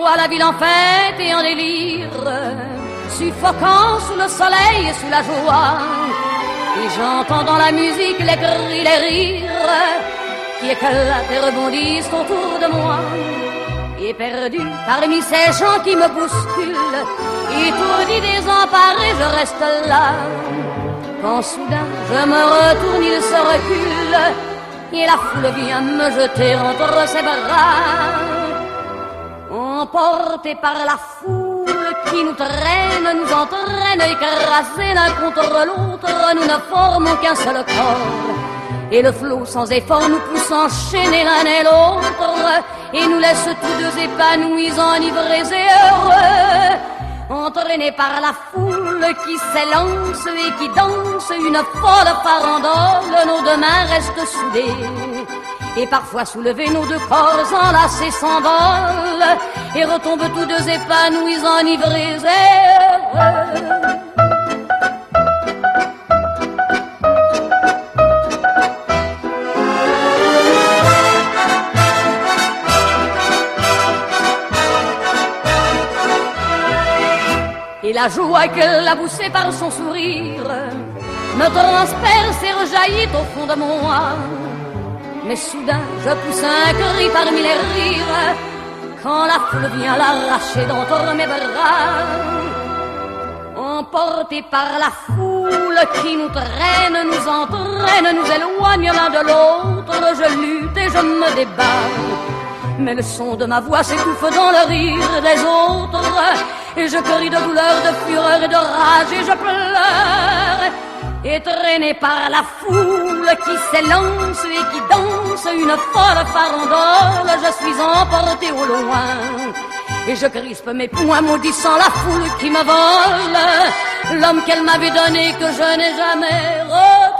vois la ville en fête et en délire, suffocant sous le soleil et sous la joie. Et j'entends dans la musique les cris, les rires qui éclatent et rebondissent autour de moi. Et perdu parmi ces gens qui me bousculent, étourdi, désemparé, je reste là. Quand soudain je me retourne, il se recule, et la foule vient me jeter entre ses bras. Emportés par la foule qui nous traîne, nous entraîne, écrasés l'un contre l'autre, nous ne formons qu'un seul corps. Et le flot sans effort nous pousse enchaîner l'un et l'autre, et nous laisse tous deux épanouis, enivrés et heureux. Entraînés par la foule qui s'élance et qui danse une folle farandole, nos deux mains restent soudées. Et parfois soulevés, nos deux corps enlacés s'envolent et retombent tous deux épanouis, enivrés et heureux. Et la joie qu'elle a poussée par son sourire me transperce et rejaillit au fond de moi. Mais soudain je pousse un cri parmi les rires quand la foule vient l'arracher d'entre mes bras. Emportés par la foule qui nous traîne, nous entraîne, nous éloigne l'un de l'autre, je lutte et je me débat. Mais le son de ma voix s'étouffe dans le rire des autres, et je crie de douleur, de fureur et de rage, et je pleure. Et traîné par la foule qui s'élance et qui danse une folle farandole, je suis emporté au loin. Et je crispe mes poings maudissant la foule qui me vole l'homme qu'elle m'avait donné que je n'ai jamais revu.